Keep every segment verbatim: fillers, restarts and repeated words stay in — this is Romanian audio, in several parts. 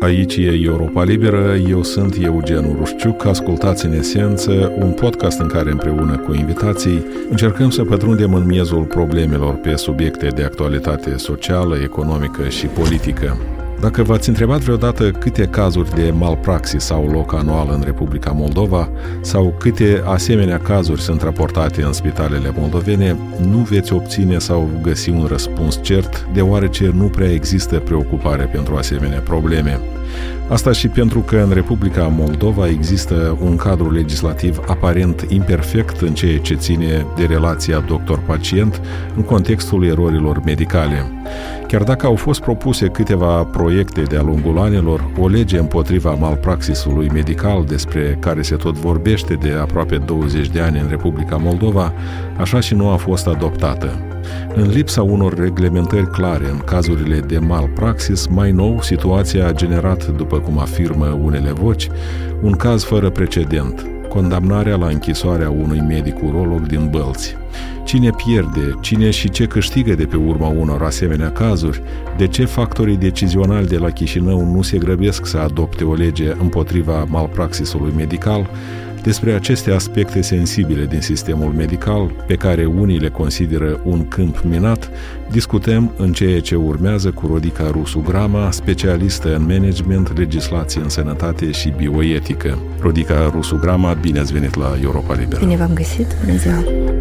Aici e Europa Liberă, eu sunt Eugen Urușciuc, ascultați în esență un podcast în care împreună cu invitații încercăm să pătrundem în miezul problemelor pe subiecte de actualitate socială, economică și politică. Dacă v-ați întrebat vreodată câte cazuri de malpraxis au loc anual în Republica Moldova sau câte asemenea cazuri sunt raportate în spitalele moldovene, nu veți obține sau găsi un răspuns cert, deoarece nu prea există preocupare pentru asemenea probleme. Asta și pentru că în Republica Moldova există un cadru legislativ aparent imperfect în ceea ce ține de relația doctor-pacient în contextul erorilor medicale. Chiar dacă au fost propuse câteva proiecte de-a lungul anilor, o lege împotriva malpraxisului medical, despre care se tot vorbește de aproape douăzeci de ani în Republica Moldova, așa și nu a fost adoptată. În lipsa unor reglementări clare în cazurile de malpraxis, mai nou, situația a generat, după cum afirmă unele voci, un caz fără precedent, condamnarea la închisoarea unui medic urolog din Bălți. Cine pierde, cine și ce câștigă de pe urma unor asemenea cazuri, de ce factorii decizionali de la Chișinău nu se grăbesc să adopte o lege împotriva malpraxisului medical, despre aceste aspecte sensibile din sistemul medical, pe care unii le consideră un câmp minat, discutăm în ceea ce urmează cu Rodica Rusu Grama, specialistă în management, legislație în sănătate și bioetică. Rodica Rusu Grama, bine ați venit la Europa Liberă. Bine v-am găsit, bună ziua!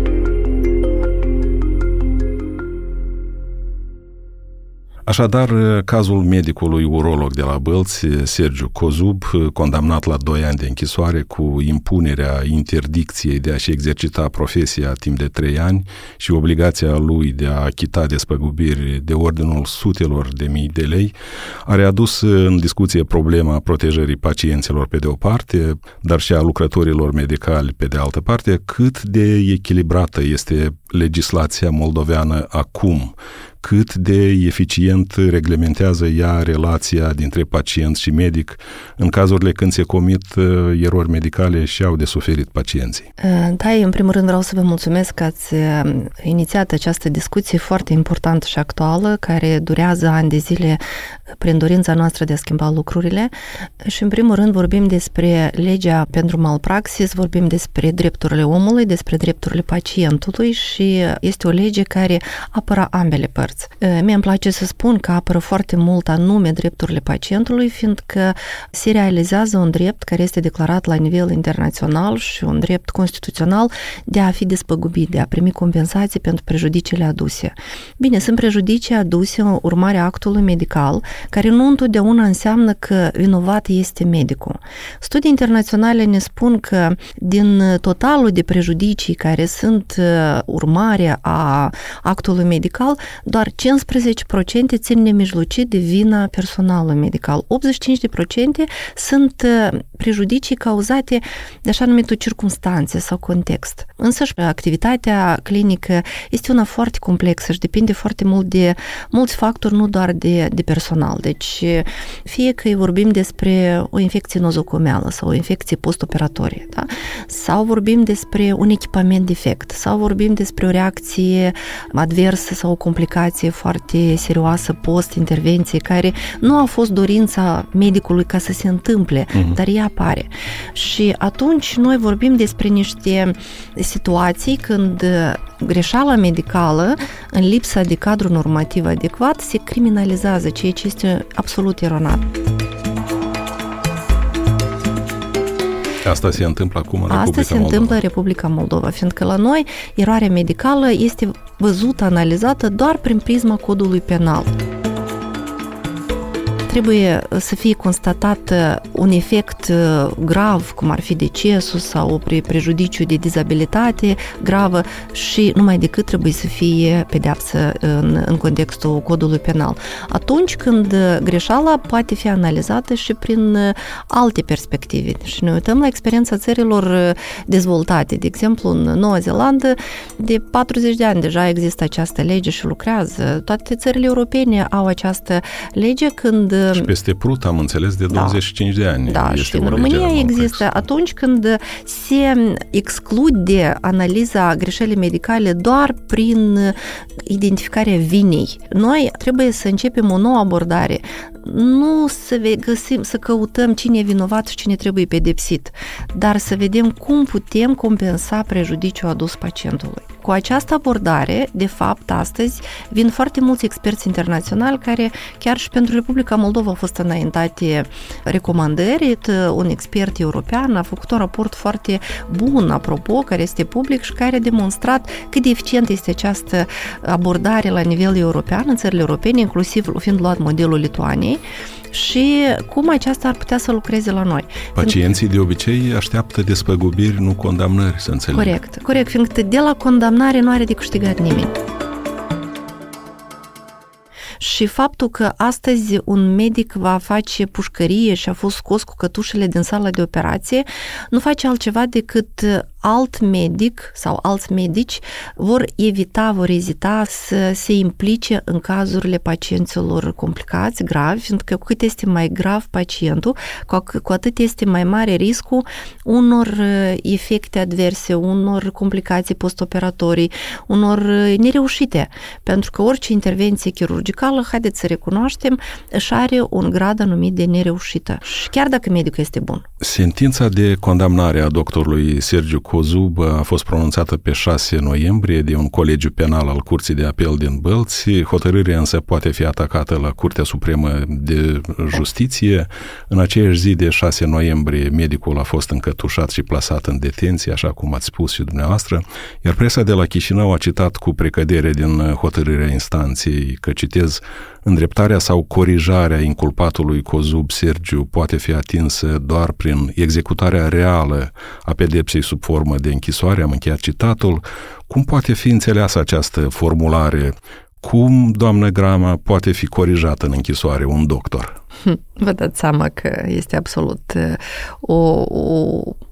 Așadar, cazul medicului urolog de la Bălți, Sergiu Cozub, condamnat la doi ani de închisoare cu impunerea interdicției de a-și exercita profesia timp de trei ani și obligația lui de a achita despăgubiri de ordinul sutelor de mii de lei, a readus în discuție problema protejării pacienților pe de o parte, dar și a lucrătorilor medicali pe de altă parte, cât de echilibrată este legislația moldoveană acum, cât de eficient reglementează ea relația dintre pacient și medic în cazurile când se comit erori medicale și au de suferit pacienții. Da, eu în primul rând vreau să vă mulțumesc că ați inițiat această discuție foarte importantă și actuală, care durează ani de zile prin dorința noastră de a schimba lucrurile. Și în primul rând vorbim despre legea pentru malpraxis, vorbim despre drepturile omului, despre drepturile pacientului și este o lege care apără ambele părți. Mie îmi place să spun că apără foarte mult anume drepturile pacientului, fiindcă se realizează un drept care este declarat la nivel internațional și un drept constituțional de a fi despăgubit, de a primi compensații pentru prejudiciile aduse. Bine, sunt prejudicii aduse în urmarea actului medical, care nu întotdeauna înseamnă că vinovat este medicul. Studii internaționale ne spun că din totalul de prejudicii care sunt urmare a actului medical, doar cincisprezece la sută țin nemijlocit de vina personalului medical. optzeci și cinci la sută sunt prejudicii cauzate de așa numitul circumstanțe sau context. Însă și activitatea clinică este una foarte complexă și depinde foarte mult de mulți factori, nu doar de, de personal. Deci, fie că vorbim despre o infecție nozocomială sau o infecție postoperatorie, da? Sau vorbim despre un echipament defect, sau vorbim despre o reacție adversă sau o complicație foarte serioasă post-intervenție, care nu a fost dorința medicului ca să se întâmple, uh-huh. dar ea apare. Și atunci noi vorbim despre niște situații când greșeala medicală, în lipsa de cadru normativ adecvat, se criminalizează, ceea ce este absolut eronat. Asta se întâmplă acum în Republica Asta se Moldova. întâmplă în Republica Moldova, fiindcă la noi eroarea medicală este văzută, analizată doar prin prisma codului penal. Trebuie să fie constatat un efect grav, cum ar fi decesul sau prejudiciu de dizabilitate gravă și numai decât trebuie să fie pedeapsă în, în contextul codului penal. Atunci când greșeala poate fi analizată și prin alte perspective. Și ne uităm la experiența țărilor dezvoltate. De exemplu, în Noua Zeelandă, de patruzeci de ani deja există această lege și lucrează. Toate țările europene au această lege când Și peste Prut am înțeles de douăzeci și cinci da, de ani. Da, și în România există atunci când se exclude analiza greșelii medicale doar prin identificarea vinei. Noi trebuie să începem o nouă abordare. Nu să găsim, să căutăm cine e vinovat și cine trebuie pedepsit, dar să vedem cum putem compensa prejudiciul adus pacientului. Cu această abordare, de fapt, astăzi vin foarte mulți experți internaționali care chiar și pentru Republica Moldova au fost înaintate recomandări. Un expert european a făcut un raport foarte bun, apropo, care este public și care a demonstrat cât de eficient este această abordare la nivel european, în țările europene, inclusiv fiind luat modelul Lituaniei, și cum aceasta ar putea să lucreze la noi. Pacienții de obicei așteaptă despăgubiri, nu condamnări, să înțeleg. Corect, corect, fiindcă de la condamnare nu are de câștigat nimeni. Și faptul că astăzi un medic va face pușcărie și a fost scos cu cătușele din sala de operație, nu face altceva decât alt medic sau alți medici vor evita, vor ezita să se implice în cazurile pacienților complicați, gravi, fiindcă cu cât este mai grav pacientul, cu atât este mai mare riscul unor efecte adverse, unor complicații postoperatorii, unor nereușite. Pentru că orice intervenție chirurgicală, haideți să recunoaștem, își are un grad anumit de nereușită. Și chiar dacă medicul este bun. Sentința de condamnare a doctorului Sergiu Cozub a fost pronunțată pe șase noiembrie de un colegiu penal al Curții de Apel din Bălți. Hotărârea însă poate fi atacată la Curtea Supremă de Justiție. În aceeași zi de șase noiembrie, medicul a fost încătușat și plasat în detenție, așa cum ați spus și dumneavoastră, iar presa de la Chișinău a citat cu precădere din hotărârea instanței că, citez, îndreptarea sau corijarea inculpatului Cozub Sergiu poate fi atinsă doar prin executarea reală a pedepsei sub formă de închisoare, am încheiat citatul. Cum poate fi înțeleasă această formulare? Cum, doamnă Grama, poate fi corijat în închisoare un doctor? Vă dați seama că este absolut o, o,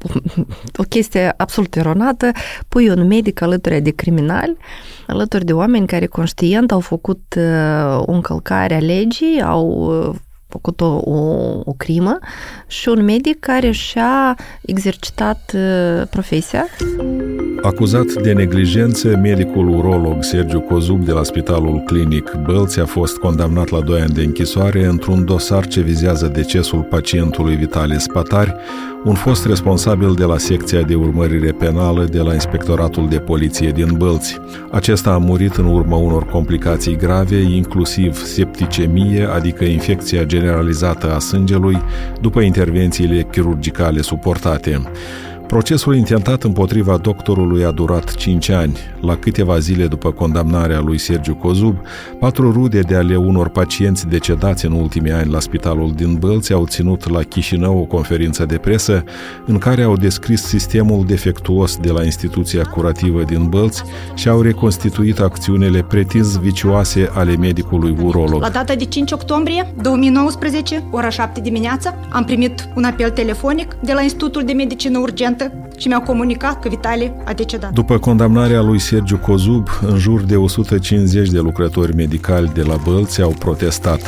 o chestie absolut eronată. Pui un medic alături de criminali, alături de oameni care conștient au făcut o încălcare a legii, au făcut o, o, o crimă, și un medic care și-a exercitat profesia. Acuzat de neglijență, medicul urolog Sergiu Cozub de la Spitalul Clinic Bălți a fost condamnat la doi ani de închisoare într-un dosar ce vizează decesul pacientului Vitale Spatari, un fost responsabil de la secția de urmărire penală de la Inspectoratul de Poliție din Bălți. Acesta a murit în urma unor complicații grave, inclusiv septicemie, adică infecția generalizată a sângelui, după intervențiile chirurgicale suportate. Procesul intentat împotriva doctorului a durat cinci ani. La câteva zile după condamnarea lui Sergiu Cozub, patru rude de ale unor pacienți decedați în ultimii ani la spitalul din Bălți au ținut la Chișinău o conferință de presă în care au descris sistemul defectuos de la instituția curativă din Bălți și au reconstituit acțiunile pretins vicioase ale medicului urolog. La data de cinci octombrie două mii nouăsprezece, ora șapte dimineața, am primit un apel telefonic de la Institutul de Medicină Urgentă și mi-au comunicat că Vitale a decedat. După condamnarea lui Sergiu Cozub, în jur de o sută cincizeci de lucrători medicali de la Bălți au protestat.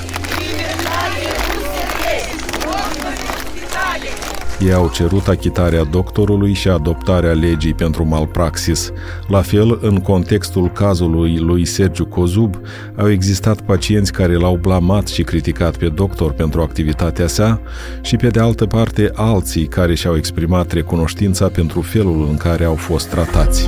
Ei au cerut achitarea doctorului și adoptarea legii pentru malpraxis. La fel, în contextul cazului lui Sergiu Cozub, au existat pacienți care l-au blamat și criticat pe doctor pentru activitatea sa și, pe de altă parte, alții care și-au exprimat recunoștința pentru felul în care au fost tratați.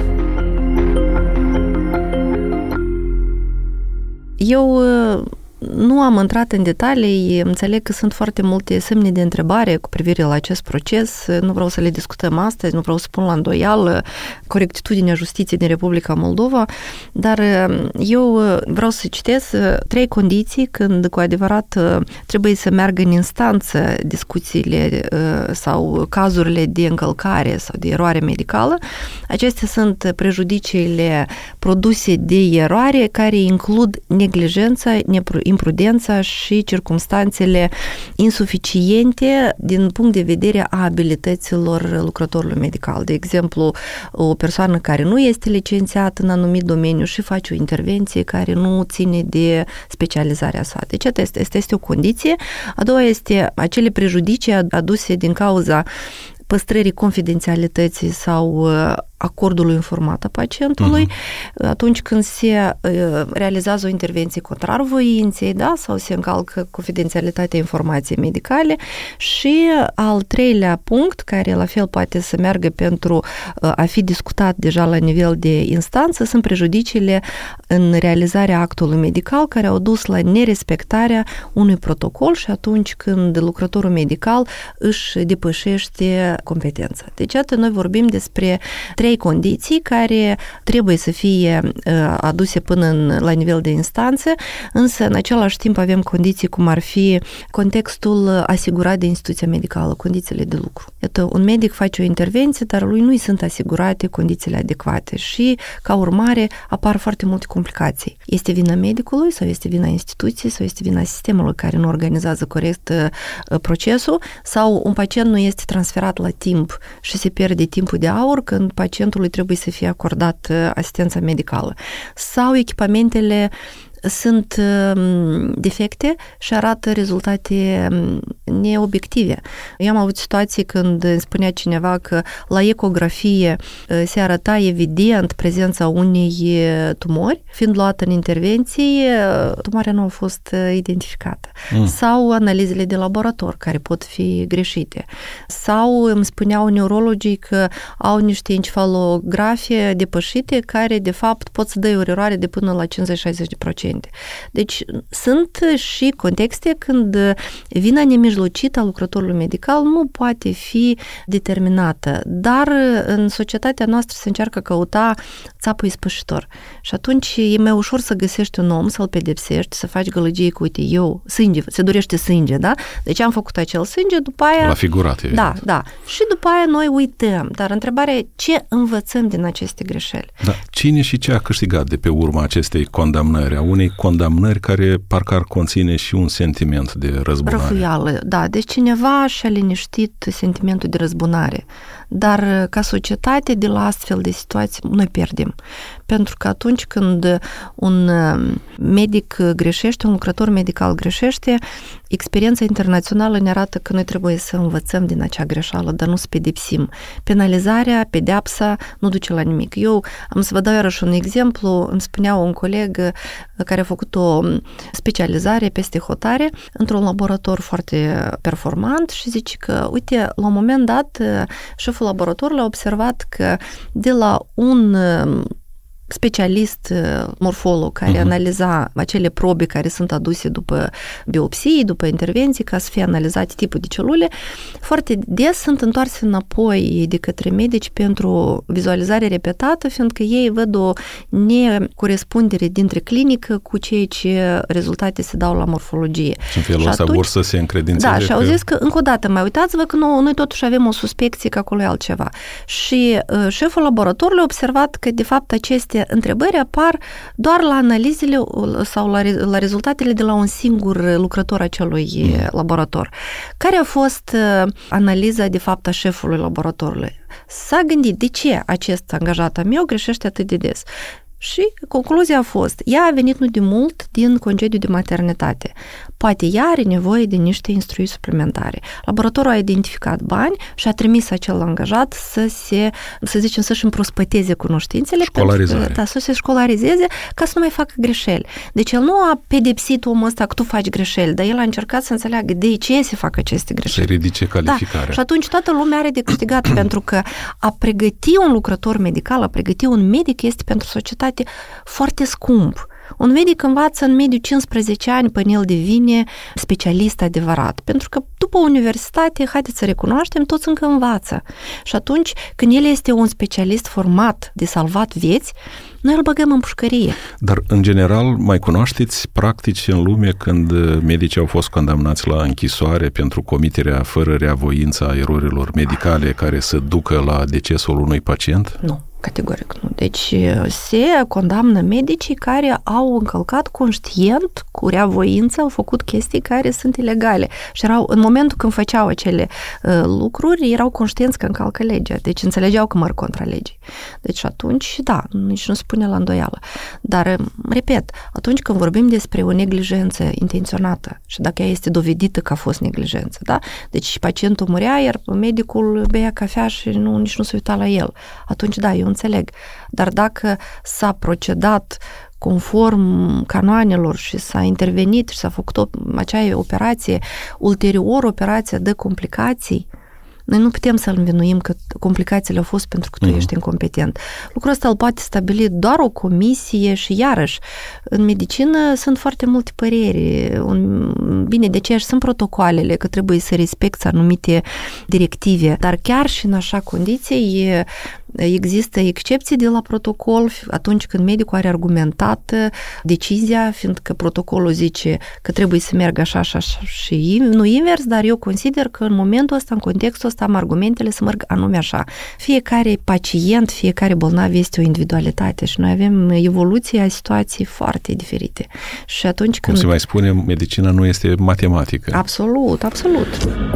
Eu nu am intrat în detalii, înțeleg că sunt foarte multe semne de întrebare cu privire la acest proces, nu vreau să le discutăm astăzi, nu vreau să pun la îndoială corectitudinea justiției din Republica Moldova, dar eu vreau să citesc trei condiții când cu adevărat trebuie să meargă în instanță discuțiile sau cazurile de încălcare sau de eroare medicală. Acestea sunt prejudiciile produse de eroare care includ neglijența, imprudența și circumstanțele insuficiente din punct de vedere a abilităților lucrătorului medical. De exemplu, o persoană care nu este licențiată în anumit domeniu și face o intervenție care nu ține de specializarea sa. Deci, asta este, este o condiție. A doua este acele prejudicii aduse din cauza păstrării confidențialității sau acordului informat a pacientului, uh-huh. atunci când se realizează o intervenție contrar voinței, da, sau se încalcă confidențialitatea informației medicale. Și al treilea punct, care la fel poate să meargă pentru a fi discutat deja la nivel de instanță, sunt prejudiciile în realizarea actului medical care au dus la nerespectarea unui protocol și atunci când lucrătorul medical își depășește competența. Deci, iată, noi vorbim despre trei condiții care trebuie să fie aduse până în, la nivel de instanță, însă în același timp avem condiții cum ar fi contextul asigurat de instituția medicală, condițiile de lucru. Iată, un medic face o intervenție, dar lui nu-i sunt asigurate condițiile adecvate și, ca urmare, apar foarte multe complicații. Este vina medicului sau este vina instituției sau este vina sistemului care nu organizează corect procesul sau un pacient nu este transferat la timp și se pierde timpul de aur când pacientului trebuie să fie acordat asistența medicală. Sau echipamentele sunt defecte și arată rezultate neobiective. Eu am avut situații când îmi spunea cineva că la ecografie se arăta evident prezența unei tumori, fiind luată în intervenții, tumoarea nu a fost identificată. Mm. Sau analizele de laborator, care pot fi greșite. Sau îmi spuneau neurologii că au niște encefalografie depășite, care de fapt pot să dea o eroare de până la cincizeci-șaizeci la sută. Deci sunt și contexte când vina nemijlocită a lucrătorului medical nu poate fi determinată, dar în societatea noastră se încearcă căuta țapul ispășitor. Și atunci e mai ușor să găsești un om, să-l pedepsești, să faci gălăgie cu, uite, eu, sânge, se dorește sânge, da? Deci am făcut acel sânge, după aia... La figurat, evident. Da, da. Și după aia noi uităm. Dar întrebarea e ce învățăm din aceste greșeli? Da. Cine și ce a câștigat de pe urma acestei condamnări, a unei condamnări care parcă ar conține și un sentiment de răzbunare? Răfuială, da. Deci cineva și-a liniștit sentimentul de răzbunare. Dar ca societate, de la astfel de situații, noi pierdem. Pentru că atunci când un medic greșește, un lucrător medical greșește, experiența internațională ne arată că noi trebuie să învățăm din acea greșeală, dar nu să pedepsim. Penalizarea, pedeapsa nu duce la nimic. Eu am să vă dau iarăși un exemplu. Îmi spunea un coleg care a făcut o specializare peste hotare într-un laborator foarte performant și zice că, uite, la un moment dat, șeful laboratorului a observat că de la un specialist morfolog care uh-huh. analiza acele probe care sunt aduse după biopsii, după intervenții, ca să fie analizate tipul de celule, foarte des sunt întoarse înapoi de către medici pentru vizualizare repetată, fiindcă ei văd o necorespundere dintre clinică cu ceea ce rezultate se dau la morfologie. Și în felul ăsta vor să se încredințeze. Da, și au zis că, încă o dată, mai uitați-vă că noi, noi totuși avem o suspecție că acolo e altceva. Și uh, șeful laboratorului a observat că, de fapt, aceste întrebări apar doar la analizele sau la, la rezultatele de la un singur lucrător acelui mm. laborator. Care a fost analiza, de fapt, a șefului laboratorului? S-a gândit, de ce acest angajat al meu greșește atât de des? Și concluzia a fost, ea a venit nu de mult din concediu de maternitate. Poate ea are nevoie de niște instruiri suplimentare. Laboratorul a identificat bani și a trimis acel angajat să se, să zicem, să-și împrospăteze cunoștințele. Școlarizare. Da, să se școlarizeze ca să nu mai facă greșeli. Deci el nu a pedepsit omul ăsta că tu faci greșeli, dar el a încercat să înțeleagă de ce se fac aceste greșeli. Se ridice calificarea. Da. Și atunci toată lumea are de câștigat pentru că a pregăti un lucrător medical, a pregăti un medic este pentru societate foarte scump. Un medic învață în mediu cincisprezece ani până el devine specialist adevărat. Pentru că după universitate, haideți să recunoaștem, toți încă învață. Și atunci, când el este un specialist format de salvat vieți, noi îl băgăm în pușcărie. Dar, în general, mai cunoașteți practici în lume când medicii au fost condamnați la închisoare pentru comiterea fără reavoință a erorilor medicale care să ducă la decesul unui pacient? Nu. categoric nu. Deci se condamnă medicii care au încălcat conștient, cu rea voință, au făcut chestii care sunt ilegale. Și erau, în momentul când făceau acele uh, lucruri, erau conștienți că încalcă legea. Deci înțelegeau că măr contra legii. Deci atunci, da, nici nu se pune la îndoială. Dar, repet, atunci când vorbim despre o neglijență intenționată și dacă ea este dovedită că a fost neglijență, da? Deci pacientul murea, iar medicul bea cafea și nu, nici nu se uita la el. Atunci, da, eu înțeleg. Dar dacă s-a procedat conform canoanelor și s-a intervenit și s-a făcut o, acea operație, ulterior operația de complicații, noi nu putem să-l învinuim că complicațiile au fost pentru că tu uh-huh. ești incompetent. Lucrul ăsta îl poate stabili doar o comisie și iarăși, în medicină sunt foarte multe păreri. Bine, de aceea și sunt protocoalele că trebuie să respecti anumite directive, dar chiar și în așa condiție există excepții de la protocol atunci când medicul are argumentat decizia, fiindcă protocolul zice că trebuie să meargă așa, așa, așa și nu invers, dar eu consider că în momentul ăsta, în contextul ăsta, am argumentele să merg anume așa. Fiecare pacient, fiecare bolnav este o individualitate și noi avem evoluția situații foarte diferite. Și atunci când... Cum se mai spune, medicina nu este matematică. Absolut, absolut.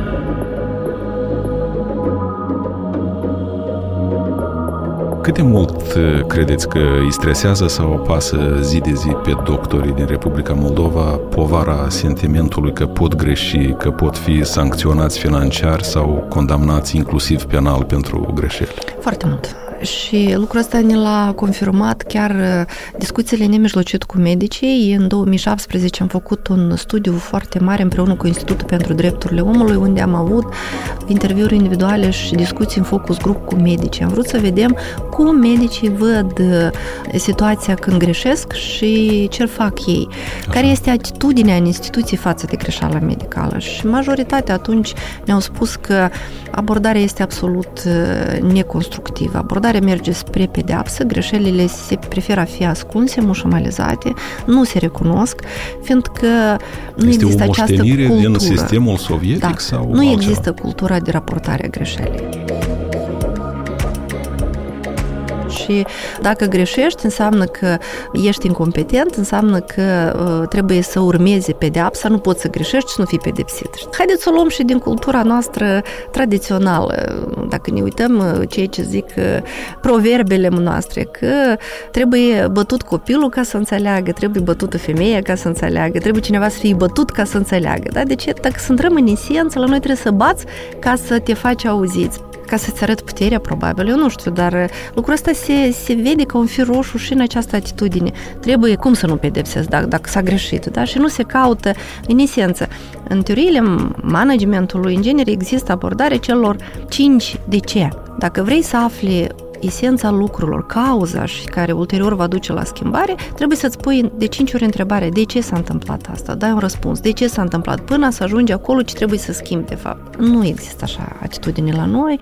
Cât de mult credeți că îi stresează sau apasă zi de zi pe doctorii din Republica Moldova povara sentimentului că pot greși, că pot fi sancționați financiar sau condamnați inclusiv penal pentru greșeli? Foarte mult. Și lucrul ăsta ne l-a confirmat chiar discuțiile nemijlocit cu medicii. În două mii șaptesprezece am făcut un studiu foarte mare împreună cu Institutul pentru Drepturile Omului, unde am avut interviuri individuale și discuții în focus grup cu medicii. Am vrut să vedem cum medicii văd situația când greșesc și ce fac ei. Așa. Care este atitudinea în instituții față de greșeala medicală. Și majoritatea atunci ne-au spus că abordarea este absolut neconstructivă. Abordarea merge spre pedeapsă, greșelile se preferă a fi ascunse, mușamalizate, nu se recunosc, fiindcă nu este există această cultură. Din sistemul sovietic da, sau nu altceva? Există cultura de raportare a greșelii. Și dacă greșești, înseamnă că ești incompetent, înseamnă că uh, trebuie să urmezi pedeapsa, nu poți să greșești și nu fii pedepsit. Haideți să o luăm și din cultura noastră tradițională. Dacă ne uităm ceea ce zic uh, proverbele noastre, că trebuie bătut copilul ca să înțeleagă, trebuie bătută femeia ca să înțeleagă, trebuie cineva să fie bătut ca să înțeleagă. Da? Deci, dacă să rămâni în esență, la noi trebuie să bați ca să te faci auziți, ca să-ți arăt puterea, probabil, eu nu știu, dar lucrul ăsta se, se vede ca un fir roșu și în această atitudine. Trebuie, cum să nu pedepsesc dacă, dacă s-a greșit, da? Și nu se caută, în esență. În teoriile managementului, în genere, există abordarea celor cinci de ce. Dacă vrei să afli esența lucrurilor, cauza și care ulterior va duce la schimbare, trebuie să-ți pui de cinci ori întrebare, de ce s-a întâmplat asta? Dai un răspuns, de ce s-a întâmplat? Până să ajungi acolo ce trebuie să schimbi, de fapt. Nu există așa atitudine la noi.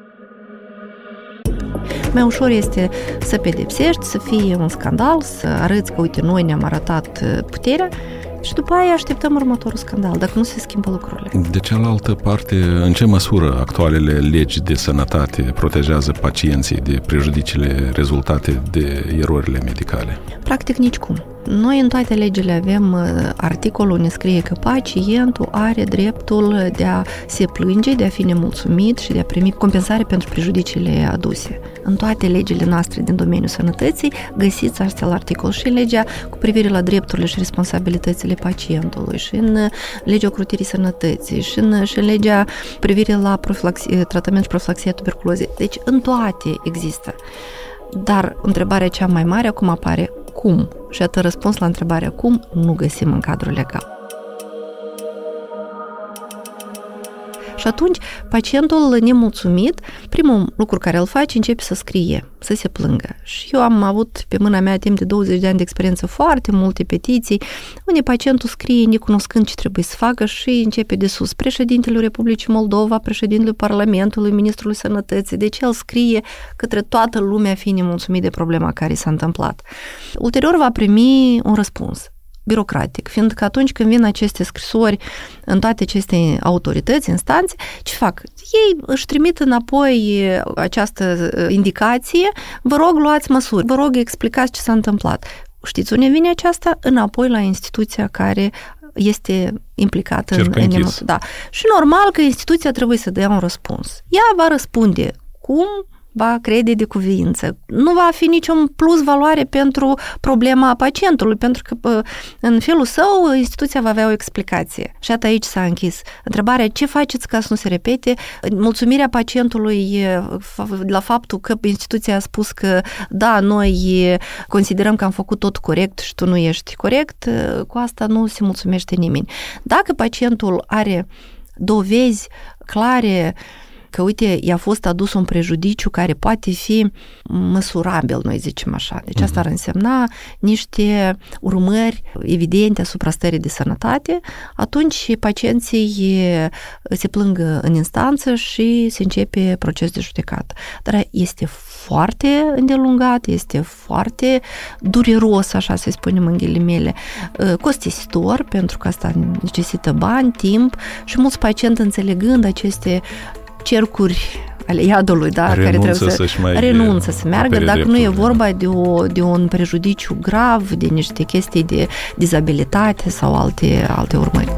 Mai ușor este să pedepsești, să fie un scandal, să arăți că, uite, noi ne-am arătat puterea și după aia așteptăm următorul scandal, dacă nu se schimbă lucrurile. De cealaltă parte, în ce măsură actualele legi de sănătate protejează pacienții de prejudiciile rezultate de erorile medicale? Practic nicicum. Noi în toate legile avem articolul unde scrie că pacientul are dreptul de a se plânge, de a fi nemulțumit și de a primi compensare pentru prejudiciile aduse. În toate legile noastre din domeniul sănătății găsiți astfel articol și în legea cu privire la drepturile și responsabilitățile pacientului și în legea ocrotirii sănătății și în, și în legea cu privire la profilaxie, tratament și profilaxia tuberculozei. Deci în toate există. Dar întrebarea cea mai mare acum apare cum? Și atât răspuns la întrebarea cum nu găsim în cadrul legal. Și atunci, pacientul nemulțumit, primul lucru care îl face, începe să scrie, să se plângă. Și eu am avut pe mâna mea timp de douăzeci de ani de experiență foarte multe petiții, unde pacientul scrie necunoscând ce trebuie să facă și începe de sus. Președintele Republicii Moldova, președintele Parlamentului, ministrul Sănătății, deci el scrie către toată lumea fiind nemulțumit de problema care s-a întâmplat. Ulterior va primi un răspuns. birocratic, fiindcă atunci când vin aceste scrisori în toate aceste autorități, instanțe, ce fac? Ei își trimit înapoi această indicație, vă rog, luați măsuri, vă rog, explicați ce s-a întâmplat. Știți unde vine aceasta? Înapoi la instituția care este implicată în, în emoție. Da. Și normal că instituția trebuie să dea un răspuns. Ea va răspunde cum va crede de cuvință. Nu va fi niciun plus valoare pentru problema pacientului, pentru că în felul său instituția va avea o explicație. Și atât aici s-a închis. Întrebarea, ce faceți ca să nu se repete? Mulțumirea pacientului la faptul că instituția a spus că da, noi considerăm că am făcut tot corect și tu nu ești corect, cu asta nu se mulțumește nimeni. Dacă pacientul are dovezi clare că, uite, i-a fost adus un prejudiciu care poate fi măsurabil, noi zicem așa. Deci asta ar însemna niște urmări evidente asupra stării de sănătate, atunci pacienții se plâng în instanță și se începe proces de judecată. Dar este foarte îndelungat, este foarte dureros, așa să spunem în ghilimele, costisitor, pentru că asta necesită bani, timp și mulți pacienți, înțelegând aceste cercuri ale iadului, da, renunță care trebuie să mai renunță să meargă, dacă dreptul. Nu e vorba de, o, de un prejudiciu grav, de niște chestii de dizabilitate sau alte, alte urmări.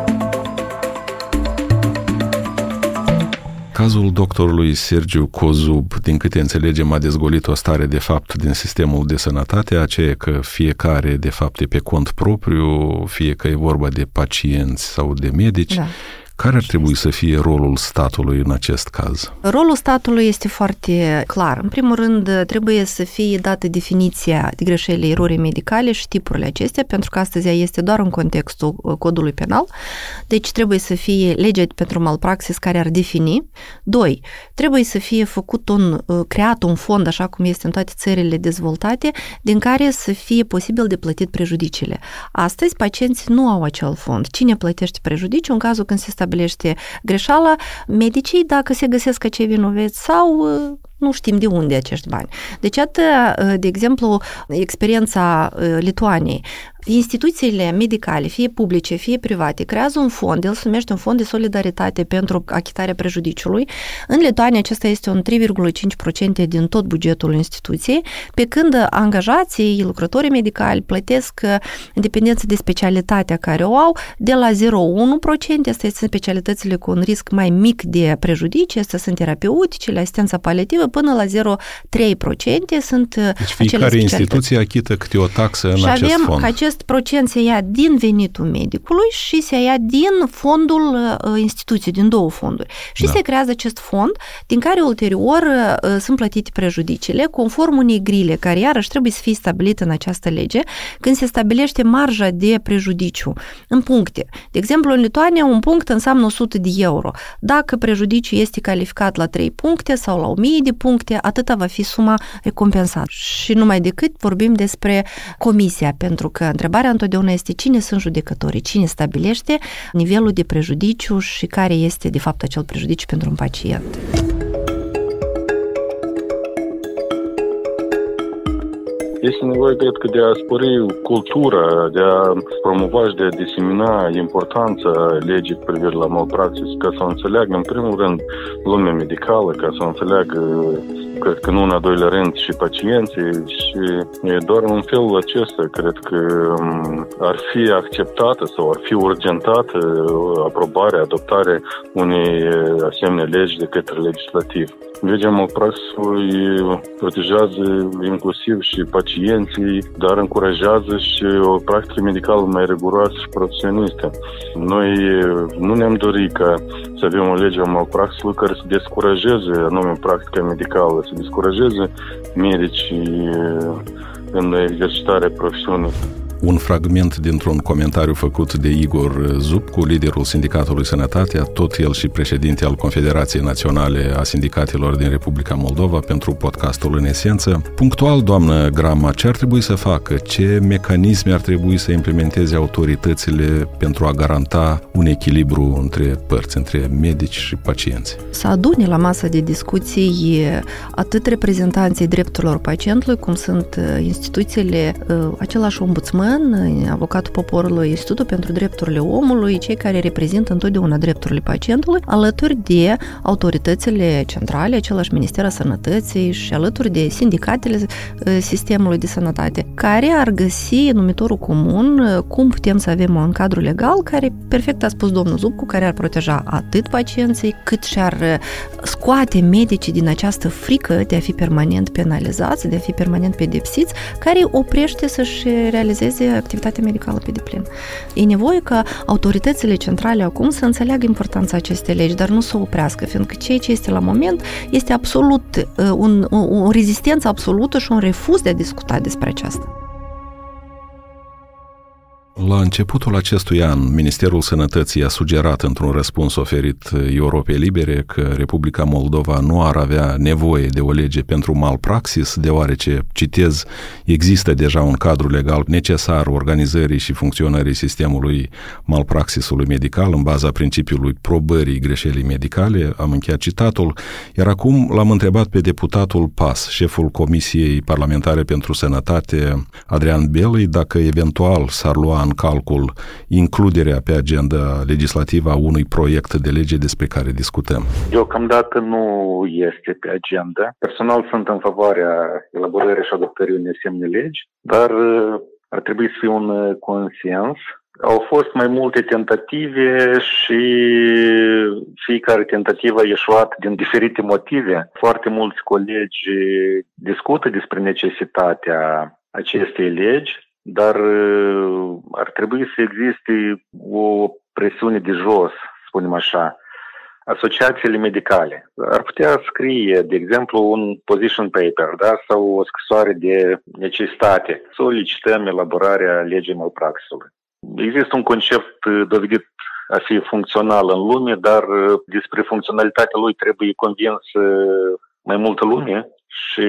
Cazul doctorului Sergiu Cozub, din câte înțelegem, a dezgolit o stare de fapt din sistemul de sănătate, aceea că fiecare de fapt e pe cont propriu, fie că e vorba de pacienți sau de medici. Da. Care ar trebui să fie rolul statului în acest caz? Rolul statului este foarte clar. În primul rând, trebuie să fie dată definiția de greșeli, erori medicale și tipurile acestea, pentru că astăzi este doar în contextul codului penal. Deci trebuie să fie legea pentru malpraxis care ar defini. Doi, trebuie să fie făcut un, creat un fond, așa cum este în toate țările dezvoltate, din care să fie posibil de plătit prejudiciile. Astăzi, pacienții nu au acel fond. Cine plătește prejudiciu în cazul când se stabilește greșeala? Medicii, dacă se găsesc acei vinovați sau nu știm de unde acești bani. Deci, atât, de exemplu, experiența Lituaniei. Instituțiile medicale, fie publice, fie private, creează un fond, el se numește un fond de solidaritate pentru achitarea prejudiciului. În Lituania acesta este un trei virgulă cinci la sută din tot bugetul instituției, pe când angajații, lucrătorii medicali plătesc în dependență de specialitatea care o au, de la zero virgulă unu la sută, astea sunt specialitățile cu un risc mai mic de prejudicii, astea sunt terapeuticele, asistența paliativă, până la zero virgulă trei la sută sunt deci fiecare instituție achită câte o taxă în și acest avem fond. Acest procent se ia din venitul medicului și se ia din fondul uh, instituției, din două fonduri. Și da. Se creează acest fond, din care ulterior uh, sunt plătite prejudiciile, conform unei grile, care iarăși trebuie să fie stabilită în această lege, când se stabilește marja de prejudiciu în puncte. De exemplu, în Lituania, un punct înseamnă o sută de euro. Dacă prejudiciul este calificat la trei puncte sau la o mie de puncte, atâta va fi suma recompensată. Și numai decât vorbim despre comisia, pentru că întrebarea întotdeauna este cine sunt judecătorii, cine stabilește nivelul de prejudiciu și care este, de fapt, acel prejudiciu pentru un pacient. Este nevoie, cred că, de a spori cultura, de a promova și de a disemina importanța legii cu privire la malpraxis, ca să o înțeleagă, în primul rând, lumea medicală, ca să o înțeleagă, cred că nu în a doilea rând, și pacienții, și doar în felul acesta, cred că ar fi acceptată sau ar fi urgentată aprobarea, adoptarea unei asemenea legi de către legislativ. Legea malpraxisului protejează inclusiv și pacienții, dar încurajează și o practică medicală mai riguroasă și profesionistă. Noi nu ne-am dorit ca să avem o lege a malpraxisului care să descurajeze anume practica medicală, să descurajeze medicii în exercitarea profesiunii. Un fragment dintr-un comentariu făcut de Igor Zubcu, liderul Sindicatului Sănătatea, tot el și președinte al Confederației Naționale a Sindicatelor din Republica Moldova, pentru podcastul În Esență. Punctual, doamnă Grama, ce ar trebui să facă? Ce mecanisme ar trebui să implementeze autoritățile pentru a garanta un echilibru între părți, între medici și pacienți? Să adune la masă de discuții atât reprezentanții drepturilor pacientului, cum sunt instituțiile, același ombudsman, Bogdan, avocatul poporului, Institutul pentru Drepturile Omului, cei care reprezintă întotdeauna drepturile pacientului, alături de autoritățile centrale, același Ministerul Sănătății și alături de sindicatele sistemului de sănătate, care ar găsi numitorul comun, cum putem să avem un cadru legal care, perfect a spus domnul Zubcu, care ar proteja atât pacienții, cât și ar scoate medicii din această frică de a fi permanent penalizați, de a fi permanent pedepsiți, care îi oprește să-și realizeze activitatea medicală pe deplin. E nevoie ca autoritățile centrale acum să înțeleagă importanța acestei legi, dar nu să o oprească, fiindcă ceea ce este la moment este absolut un, o, o rezistență absolută și un refuz de a discuta despre aceasta. La începutul acestui an, Ministerul Sănătății a sugerat într-un răspuns oferit Europei Libere că Republica Moldova nu ar avea nevoie de o lege pentru malpraxis, deoarece, citez, există deja un cadru legal necesar organizării și funcționării sistemului malpraxisului medical în baza principiului probării greșelii medicale, am încheiat citatul, iar acum l-am întrebat pe deputatul P A S, șeful Comisiei Parlamentare pentru Sănătate, Adrian Belăi, dacă eventual s-ar lua în calcul includerea pe agenda legislativă a unui proiect de lege despre care discutăm. Deocamdată nu este pe agenda. Personal sunt în favoarea elaborării și adoptării unei asemenea legi, dar ar trebui să fie un consens. Au fost mai multe tentative și fiecare tentativă a ieșuat din diferite motive. Foarte mulți colegi discută despre necesitatea acestei legi, dar ar trebui să existe o presiune de jos, spunem așa. Asociațiile medicale ar putea scrie, de exemplu, un position paper, da, sau o scrisoare de necesitate. Solicităm elaborarea legii malpraxisului. Există un concept dovedit a fi funcțional în lume, dar despre funcționalitatea lui trebuie convins mai multă lume și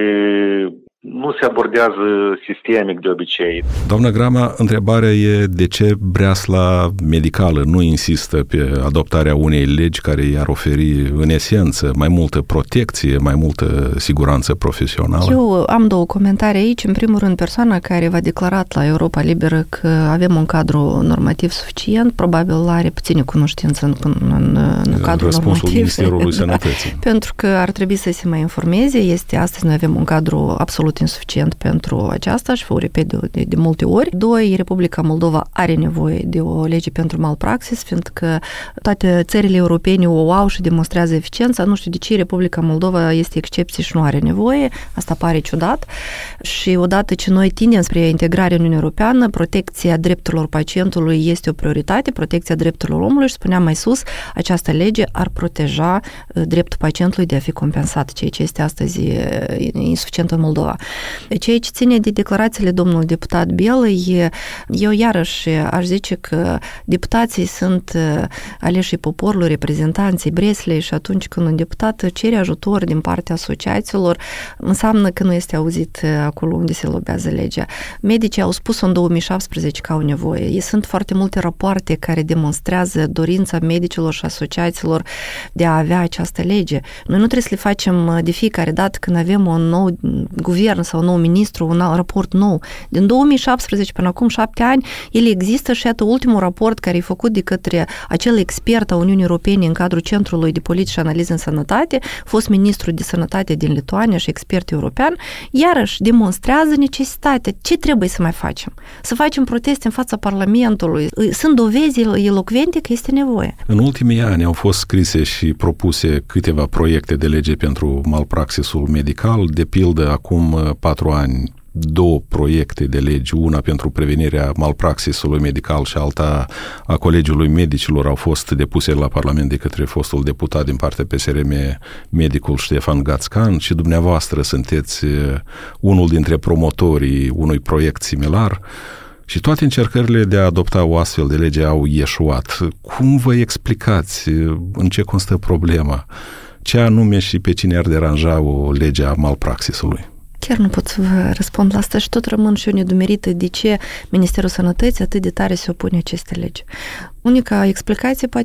nu se abordează sistemic de obicei. Doamnă Grama, întrebarea e de ce breasla medicală nu insistă pe adoptarea unei legi care i-ar oferi în esență mai multă protecție, mai multă siguranță profesională? Eu am două comentarii aici. În primul rând, persoana care v-a declarat la Europa Liberă că avem un cadru normativ suficient, probabil are puține cunoștință în, în, în cadrul Răspunsul normativ. Ministerului Sănătății. Pentru că ar trebui să se mai informeze. Este, astăzi noi avem un cadru absolut insuficient pentru aceasta și vă repet de, de, de multe ori. Doi, Republica Moldova are nevoie de o lege pentru malpraxis, fiindcă toate țările europene o au și demonstrează eficiența. Nu știu de ce Republica Moldova este excepție și nu are nevoie. Asta pare ciudat. Și odată ce noi tindem spre integrarea în Uniunea Europeană, protecția drepturilor pacientului este o prioritate, protecția drepturilor omului și spuneam mai sus, această lege ar proteja dreptul pacientului de a fi compensat, ceea ce este astăzi insuficient în Moldova. Ceea ce ține de declarațiile domnului deputat Belăi, eu iarăși aș zice că deputații sunt aleșii poporului, reprezentanții Breslei și atunci când un deputat cere ajutor din partea asociațiilor, înseamnă că nu este auzit acolo unde se lobează legea. Medicii au spus în două mii șaptesprezece că au nevoie. Sunt foarte multe rapoarte care demonstrează dorința medicilor și asociațiilor de a avea această lege. Noi nu trebuie să le facem de fiecare dată când avem un nou guvern sau un nou ministru, un raport nou. Din două mii șaptesprezece până acum șapte ani, el există și iată ultimul raport care e făcut de către acel expert a Uniunii Europene în cadrul Centrului de Politici și Analiză în Sănătate, fost ministru de Sănătate din Lituania și expert european, iarăși demonstrează necesitatea. Ce trebuie să mai facem? Să facem proteste în fața Parlamentului. Sunt dovezi elocvente că este nevoie. În ultimii ani au fost scrise și propuse câteva proiecte de lege pentru malpraxisul medical, de pildă acum patru ani două proiecte de legi, una pentru prevenirea malpraxisului medical și alta a Colegiului Medicilor au fost depuse la Parlament de către fostul deputat din partea P S R M, medicul Ștefan Gațcan, și dumneavoastră sunteți unul dintre promotorii unui proiect similar. Și toate încercările de a adopta o astfel de lege au ieșuat. Cum vă explicați în ce constă problema? Ce anume și pe cine ar deranja o lege a malpraxisului? Chiar nu pot să vă răspund la asta și tot rămân și eu nedumerită de ce Ministerul Sănătății atât de tare se opune aceste legi. Unica explicație poate fi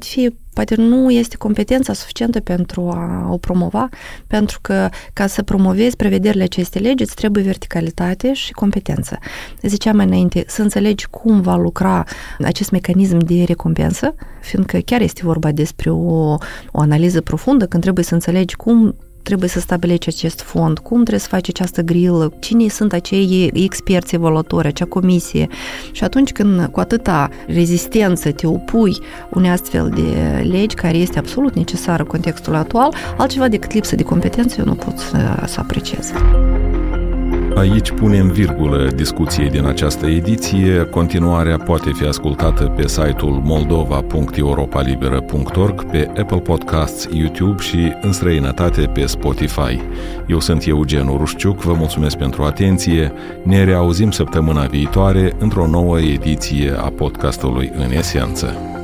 poate nu este competența suficientă pentru a o promova, pentru că ca să promovezi prevederile acestei legi îți trebuie verticalitate și competență. Ziceam mai înainte, să înțelegi cum va lucra acest mecanism de recompensă, fiindcă chiar este vorba despre o, o analiză profundă, când trebuie să înțelegi cum trebuie să stabilești acest fond, cum trebuie să faci această grilă, cine sunt acei experți evaluatori, acea comisie. Și atunci când cu atâta rezistență te opui unei astfel de legi care este absolut necesară în contextul actual, altceva decât lipsă de competență eu nu pot să, să apreciez. Aici punem virgulă discuției din această ediție. Continuarea poate fi ascultată pe site-ul moldova punct europa liberă punct org, pe Apple Podcasts, YouTube și în străinătate pe Spotify. Eu sunt Eugen Urușciuc, vă mulțumesc pentru atenție. Ne reauzim săptămâna viitoare într-o nouă ediție a podcastului În Esență.